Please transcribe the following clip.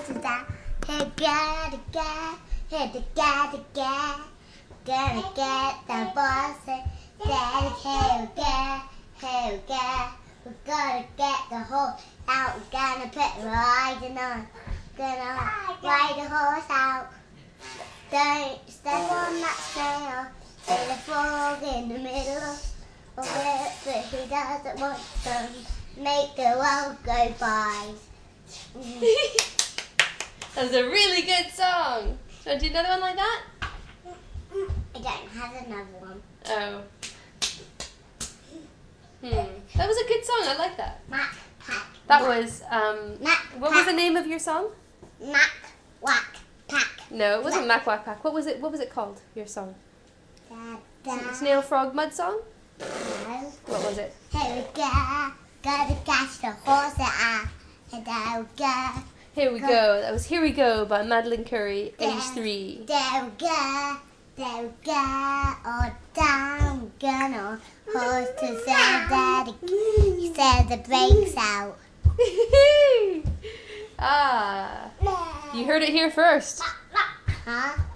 horses out. Hey, gotta get, hey, gotta get. Gonna get the boss. Daddy, hey, we gotta get the horse out. We're gonna put riding on. Gonna ride the horse out. Don't step on that snail. There's a frog in the middle of it, but he doesn't want to make the world go by. That's a really good song. Do you want to do another one like that? I don't have another one. Oh. That was a good song. I like that. Mac, pack. That was, Mac, what was the name of your song? Mac, whack, pack. No, it wasn't Mac Whack Pack. What was it called, your song? Da. Snail Frog Mud Song? No. What was it? Here we go. Gotta catch the horse out. And there we go. Here we go. That was Here We Go by Madeline Curry, age 3. There we go. There we go. Oh, down we gonna horse to say daddy. He said the brakes out. Ah, you heard it here first. Huh?